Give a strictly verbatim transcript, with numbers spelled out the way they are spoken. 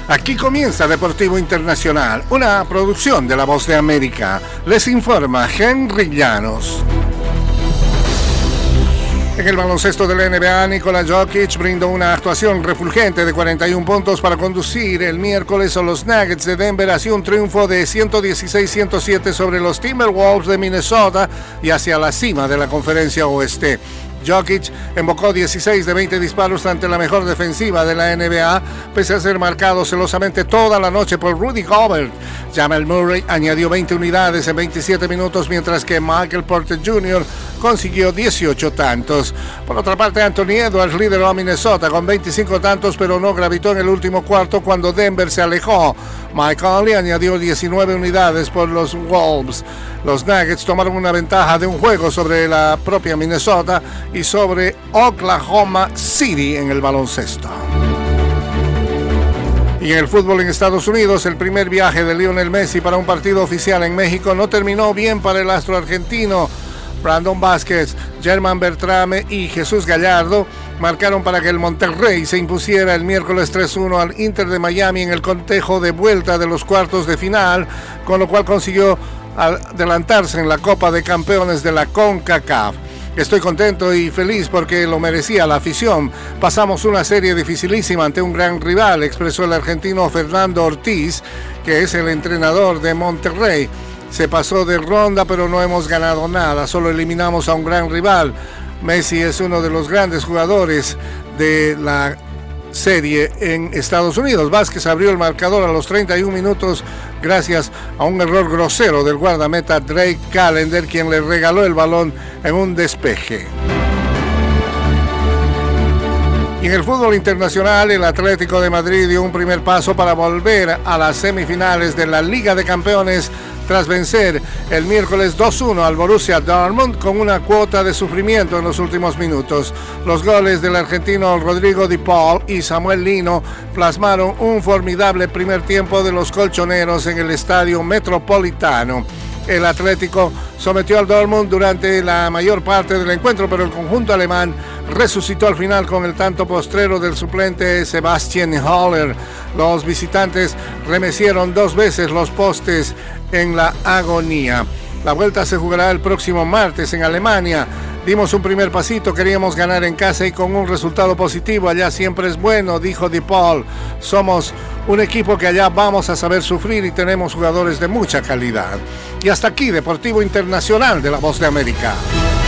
Aquí comienza Deportivo Internacional, una producción de La Voz de América. Les informa Henry Llanos. En el baloncesto de la N B A, Nikola Jokic brindó una actuación refulgente de cuarenta y un puntos para conducir el miércoles a los Nuggets de Denver hacia un triunfo de ciento dieciséis a ciento siete sobre los Timberwolves de Minnesota y hacia la cima de la Conferencia Oeste. Jokic embocó dieciséis de veinte disparos ante la mejor defensiva de la N B A, pese a ser marcado celosamente toda la noche por Rudy Gobert. Jamal Murray añadió veinte unidades en veintisiete minutos, mientras que Michael Porter junior consiguió dieciocho tantos. Por otra parte, Anthony Edwards lideró a Minnesota con veinticinco tantos, pero no gravitó en el último cuarto cuando Denver se alejó. Mike Conley añadió diecinueve unidades por los Wolves. Los Nuggets tomaron una ventaja de un juego sobre la propia Minnesota y sobre Oklahoma City en el baloncesto. Y en el fútbol en Estados Unidos, el primer viaje de Lionel Messi para un partido oficial en México no terminó bien para el astro argentino. Brandon Vázquez, Germán Bertrame y Jesús Gallardo marcaron para que el Monterrey se impusiera el miércoles tres uno al Inter de Miami en el cotejo de vuelta de los cuartos de final, con lo cual consiguió adelantarse en la Copa de Campeones de la CONCACAF. Estoy contento y feliz porque lo merecía la afición. Pasamos una serie dificilísima ante un gran rival, expresó el argentino Fernando Ortiz, que es el entrenador de Monterrey. Se pasó de ronda, pero no hemos ganado nada, solo eliminamos a un gran rival. Messi es uno de los grandes jugadores de la serie en Estados Unidos. Vázquez abrió el marcador a los treinta y un minutos gracias a un error grosero del guardameta Drake Callender, quien le regaló el balón en un despeje. Y en el fútbol internacional, el Atlético de Madrid dio un primer paso para volver a las semifinales de la Liga de Campeones tras vencer el miércoles dos uno al Borussia Dortmund con una cuota de sufrimiento en los últimos minutos. Los goles del argentino Rodrigo Di Paul y Samuel Lino plasmaron un formidable primer tiempo de los colchoneros en el Estadio Metropolitano. El Atlético sometió al Dortmund durante la mayor parte del encuentro, pero el conjunto alemán resucitó al final con el tanto postrero del suplente Sebastian Haller. Los visitantes remecieron dos veces los postes en la agonía. La vuelta se jugará el próximo martes en Alemania. Dimos un primer pasito, queríamos ganar en casa y con un resultado positivo allá siempre es bueno, dijo Di Paul. Somos un equipo que allá vamos a saber sufrir y tenemos jugadores de mucha calidad. Y hasta aquí, Deportivo Internacional de La Voz de América.